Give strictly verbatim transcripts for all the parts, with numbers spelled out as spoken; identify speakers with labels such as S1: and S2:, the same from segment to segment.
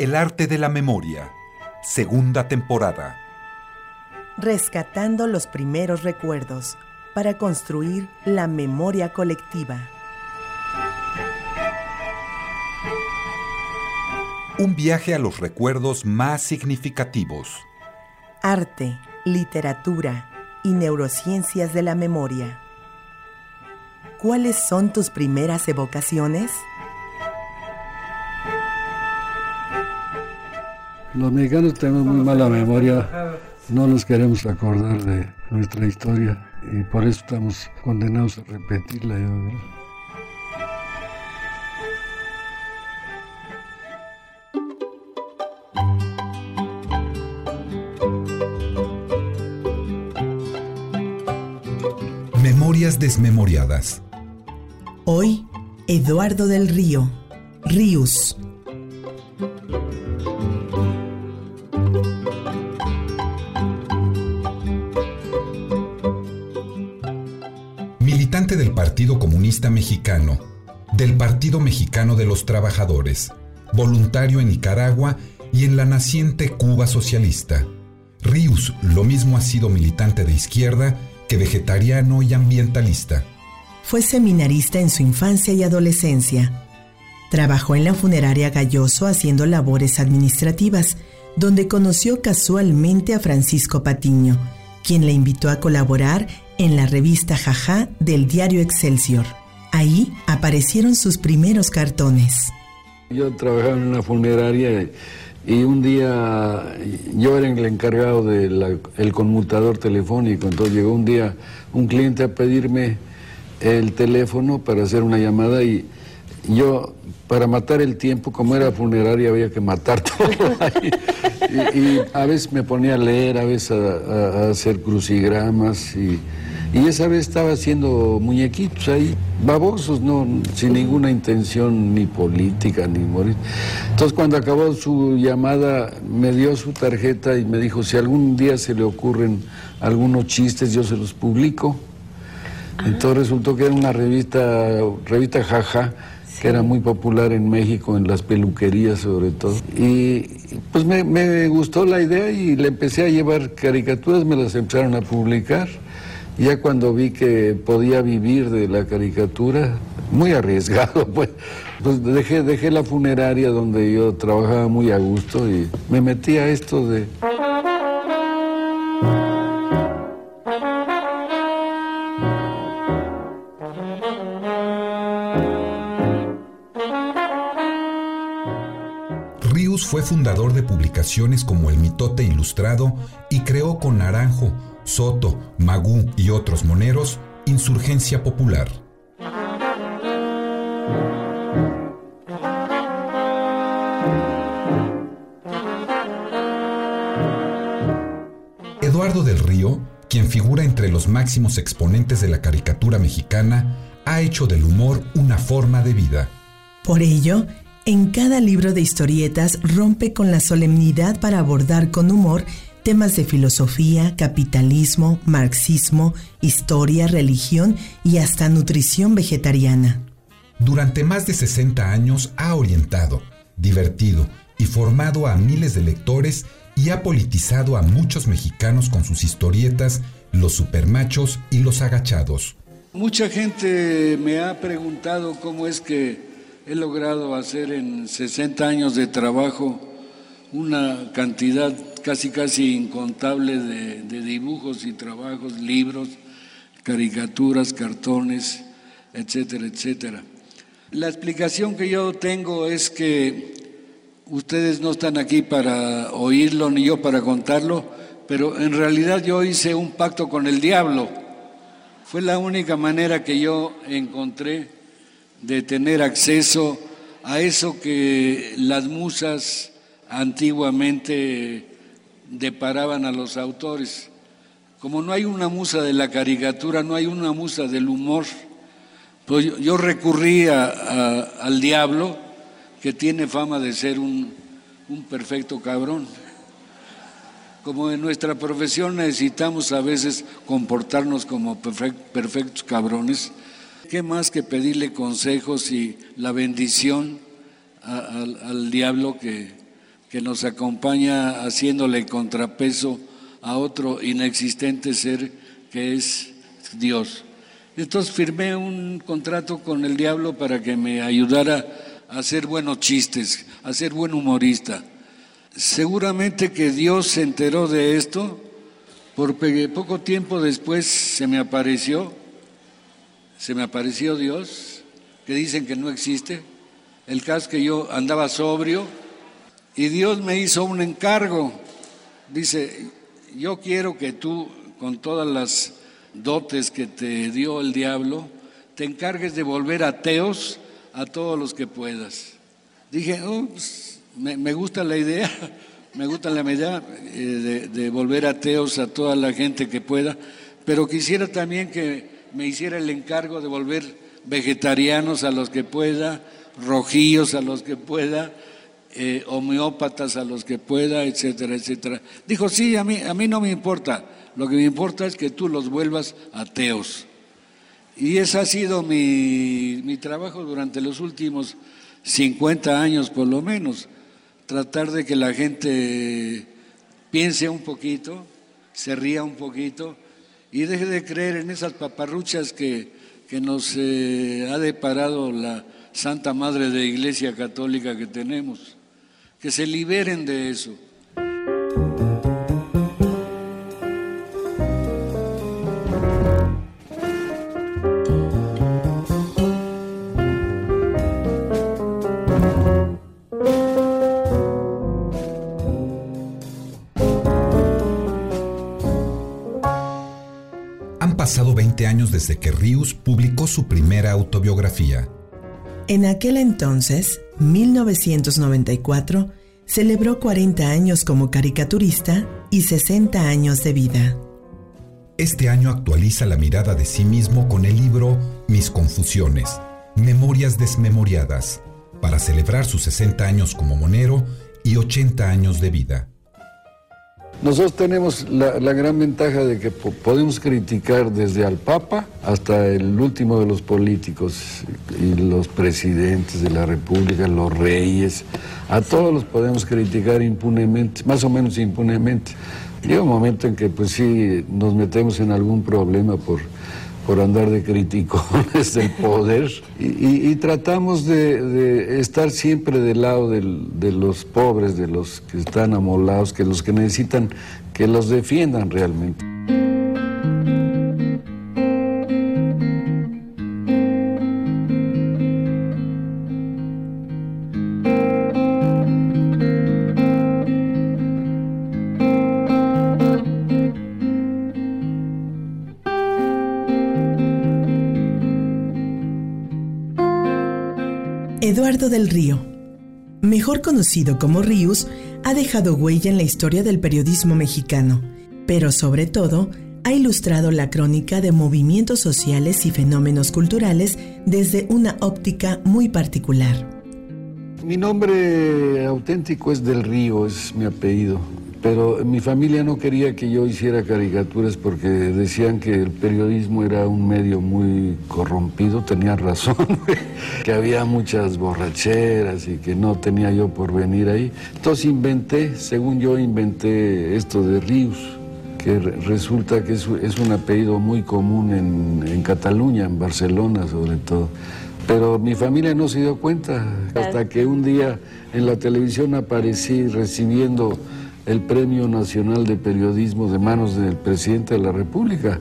S1: El arte de la memoria, segunda temporada.
S2: Rescatando los primeros recuerdos para construir la memoria colectiva.
S1: Un viaje a los recuerdos más significativos.
S2: Arte, literatura y neurociencias de la memoria. ¿Cuáles son tus primeras evocaciones?
S3: Los mexicanos tenemos muy mala memoria, no nos queremos acordar de nuestra historia y por eso estamos condenados a repetirla. ¿Verdad?
S1: Memorias desmemoriadas.
S2: Hoy, Eduardo del Río, Ríos.
S1: Militante del Partido Comunista Mexicano, del Partido Mexicano de los Trabajadores, voluntario en Nicaragua y en la naciente Cuba socialista. Ríos lo mismo ha sido militante de izquierda que vegetariano y ambientalista.
S2: Fue seminarista en su infancia y adolescencia. Trabajó en la funeraria Galloso haciendo labores administrativas, donde conoció casualmente a Francisco Patiño, quien le invitó a colaborar en la revista Jajá del diario Excelsior. Ahí aparecieron sus primeros cartones.
S3: Yo trabajaba en una funeraria y un día yo era el encargado del conmutador telefónico, entonces llegó un día un cliente a pedirme el teléfono para hacer una llamada y yo, para matar el tiempo, como era funeraria había que matar todo ahí. Y, y a veces me ponía a leer, a veces a, a, a hacer crucigramas y, y esa vez estaba haciendo muñequitos ahí, babosos, no, sin ninguna intención ni política ni morir. Entonces cuando acabó su llamada me dio su tarjeta y me dijo si algún día se le ocurren algunos chistes yo se los publico. Entonces resultó que era una revista, revista Jajá, que era muy popular en México, en las peluquerías sobre todo. Y pues me, me gustó la idea y le empecé a llevar caricaturas, me las empezaron a publicar. Y ya cuando vi que podía vivir de la caricatura, muy arriesgado, pues, pues dejé, dejé la funeraria donde yo trabajaba muy a gusto y me metí a esto de...
S1: Ríos fue fundador de publicaciones como El Mitote Ilustrado y creó con Naranjo, Soto, Magú y otros moneros Insurgencia Popular. Eduardo del Río, quien figura entre los máximos exponentes de la caricatura mexicana, ha hecho del humor una forma de vida.
S2: Por ello, en cada libro de historietas rompe con la solemnidad para abordar con humor temas de filosofía, capitalismo, marxismo, historia, religión y hasta nutrición vegetariana.
S1: Durante más de sesenta años ha orientado, divertido y formado a miles de lectores y ha politizado a muchos mexicanos con sus historietas, Los Supermachos y Los Agachados.
S3: Mucha gente me ha preguntado cómo es que he logrado hacer en sesenta años de trabajo una cantidad casi casi incontable de, de dibujos y trabajos, libros, caricaturas, cartones, etcétera, etcétera. La explicación que yo tengo es que ustedes no están aquí para oírlo ni yo para contarlo, pero en realidad yo hice un pacto con el diablo. Fue la única manera que yo encontré de tener acceso a eso que las musas antiguamente deparaban a los autores. Como no hay una musa de la caricatura, no hay una musa del humor, pues yo, yo recurrí a, a, al diablo, que tiene fama de ser un, un perfecto cabrón. Como en nuestra profesión necesitamos a veces comportarnos como perfect, perfectos cabrones, ¿qué más que pedirle consejos y la bendición a, a, al diablo que que nos acompaña haciéndole contrapeso a otro inexistente ser que es Dios. Entonces firmé un contrato con el diablo para que me ayudara a hacer buenos chistes, a ser buen humorista. Seguramente que Dios se enteró de esto, porque poco tiempo después se me apareció, se me apareció Dios, que dicen que no existe. El caso es que yo andaba sobrio y Dios me hizo un encargo. Dice, yo quiero que tú, con todas las dotes que te dio el diablo, te encargues de volver ateos a todos los que puedas. Dije, oh, pues, me, me gusta la idea, me gusta la idea eh, de, de volver ateos a toda la gente que pueda, pero quisiera también que me hiciera el encargo de volver vegetarianos a los que pueda, rojillos a los que pueda, eh, homeópatas a los que pueda, etcétera, etcétera. Dijo, sí, a mí, a mí no me importa, lo que me importa es que tú los vuelvas ateos. Y ese ha sido mi, mi trabajo durante los últimos cincuenta años por lo menos, tratar de que la gente piense un poquito, se ría un poquito y deje de creer en esas paparruchas que, que nos eh, ha deparado la Santa Madre de Iglesia Católica que tenemos, que se liberen de eso.
S1: Han pasado veinte años desde que Ríos publicó su primera autobiografía.
S2: En aquel entonces, mil novecientos noventa y cuatro, celebró cuarenta años como caricaturista y sesenta años de vida.
S1: Este año actualiza la mirada de sí mismo con el libro Mis Confusiones, Memorias Desmemoriadas, para celebrar sus sesenta años como monero y ochenta años de vida.
S3: Nosotros tenemos la, la gran ventaja de que po- podemos criticar desde al Papa hasta el último de los políticos y los presidentes de la República, los reyes, a todos los podemos criticar impunemente, más o menos impunemente. Llega un momento en que pues sí nos metemos en algún problema por, por andar de criticones del poder y, y, y tratamos de, de estar siempre del lado del, de los pobres, de los que están amolados, que los que necesitan que los defiendan realmente.
S2: Eduardo del Río, mejor conocido como Ríos, ha dejado huella en la historia del periodismo mexicano, pero sobre todo ha ilustrado la crónica de movimientos sociales y fenómenos culturales desde una óptica muy particular.
S3: Mi nombre auténtico es Del Río, es mi apellido, pero mi familia no quería que yo hiciera caricaturas porque decían que el periodismo era un medio muy corrompido, tenían razón, que había muchas borracheras y que no tenía yo por venir ahí. Entonces inventé, según yo inventé esto de Ríos, que resulta que es, es un apellido muy común en, en Cataluña, en Barcelona sobre todo. Pero mi familia no se dio cuenta, hasta que un día en la televisión aparecí recibiendo el Premio Nacional de Periodismo de manos del presidente de la República.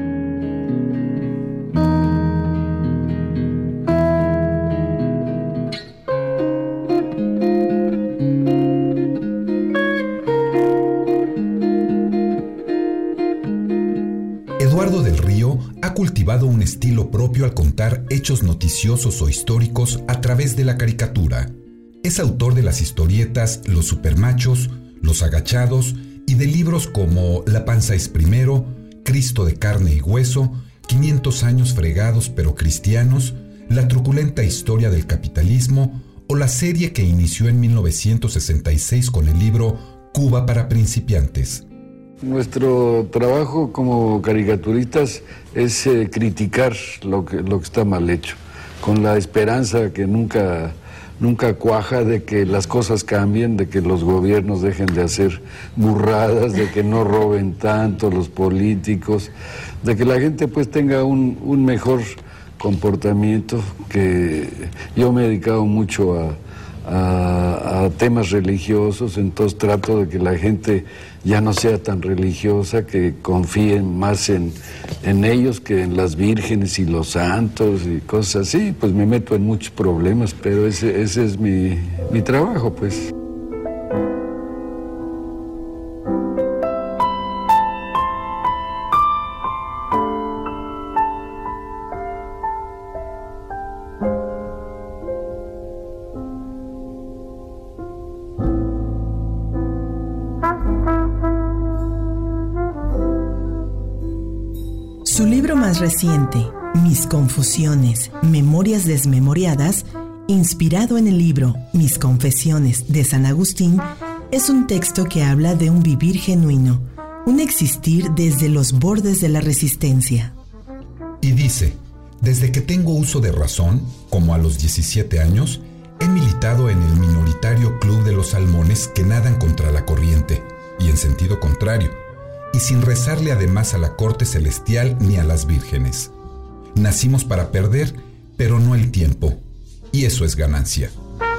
S1: Eduardo del Río ha cultivado un estilo propio al contar hechos noticiosos o históricos a través de la caricatura. Es autor de las historietas Los Supermachos, Los Agachados y de libros como La panza es primero, Cristo de carne y hueso, quinientos años fregados pero cristianos, La truculenta historia del capitalismo o la serie que inició en mil novecientos sesenta y seis con el libro Cuba para principiantes.
S3: Nuestro trabajo como caricaturistas es eh, criticar lo que, lo que está mal hecho, con la esperanza que nunca nunca cuaja de que las cosas cambien, de que los gobiernos dejen de hacer burradas, de que no roben tanto los políticos, de que la gente pues tenga un, un mejor comportamiento. Que yo me he dedicado mucho a, a, a temas religiosos, entonces trato de que la gente ya no sea tan religiosa, que confíen más en, en ellos que en las vírgenes y los santos y cosas así. Pues me meto en muchos problemas, pero ese, ese es mi, mi trabajo, pues.
S2: Su libro más reciente, Mis Confusiones, Memorias Desmemoriadas, inspirado en el libro Mis Confesiones de San Agustín, es un texto que habla de un vivir genuino, un existir desde los bordes de la resistencia.
S1: Y dice, desde que tengo uso de razón, como a los diecisiete años, he militado en el minoritario club de los salmones que nadan contra la corriente, y en sentido contrario, y sin rezarle además a la corte celestial ni a las vírgenes. Nacimos para perder, pero no el tiempo, y eso es ganancia.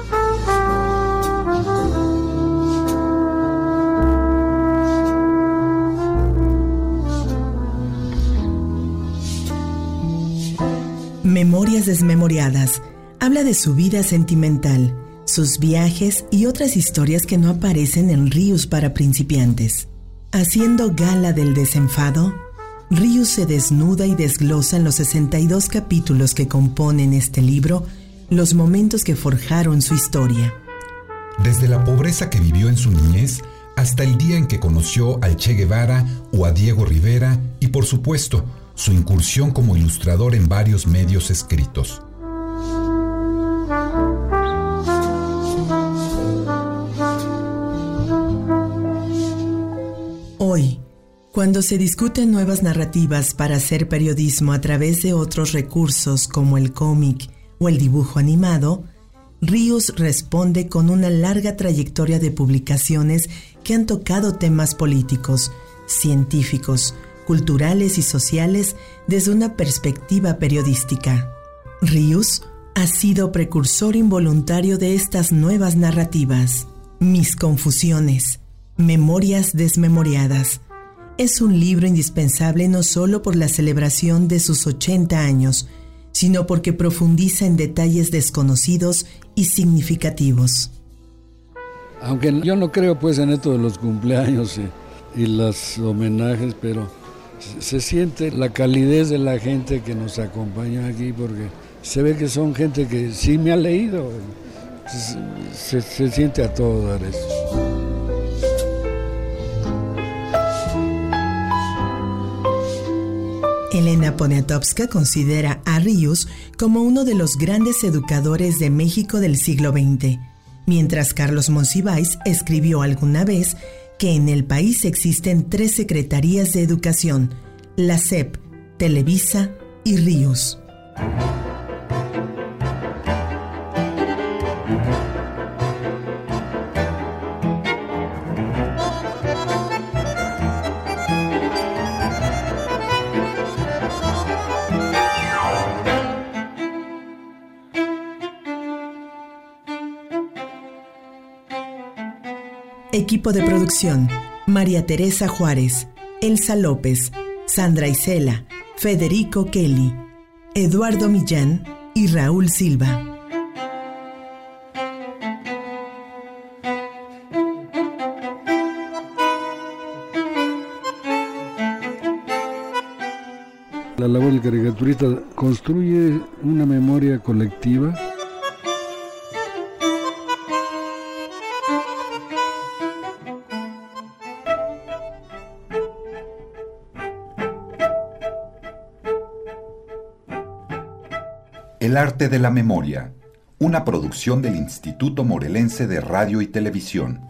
S2: Memorias Desmemoriadas habla de su vida sentimental, sus viajes y otras historias que no aparecen en Ríos para principiantes. Haciendo gala del desenfado, Ríos se desnuda y desglosa en los sesenta y dos capítulos que componen este libro los momentos que forjaron su historia.
S1: Desde la pobreza que vivió en su niñez hasta el día en que conoció al Che Guevara o a Diego Rivera y, por supuesto, su incursión como ilustrador en varios medios escritos.
S2: Hoy, cuando se discuten nuevas narrativas para hacer periodismo a través de otros recursos como el cómic o el dibujo animado, Ríos responde con una larga trayectoria de publicaciones que han tocado temas políticos, científicos, culturales y sociales desde una perspectiva periodística. Ríos ha sido precursor involuntario de estas nuevas narrativas. Mis Confusiones, Memorias Desmemoriadas, es un libro indispensable no solo por la celebración de sus ochenta años, sino porque profundiza en detalles desconocidos y significativos.
S3: Aunque yo no creo pues en esto de los cumpleaños y, y los homenajes, pero se, se siente la calidez de la gente que nos acompaña aquí, porque se ve que son gente que sí me ha leído. Se, se, se siente a todo dar eso.
S2: Elena Poniatowska considera a Ríos como uno de los grandes educadores de México del siglo veinte, mientras Carlos Monsiváis escribió alguna vez que en el país existen tres secretarías de educación: la S E P, Televisa y Ríos. Equipo de producción: María Teresa Juárez, Elsa López, Sandra Isela, Federico Kelly, Eduardo Millán y Raúl Silva.
S3: La labor del caricaturista construye una memoria colectiva.
S1: El arte de la memoria, una producción del Instituto Morelense de Radio y Televisión.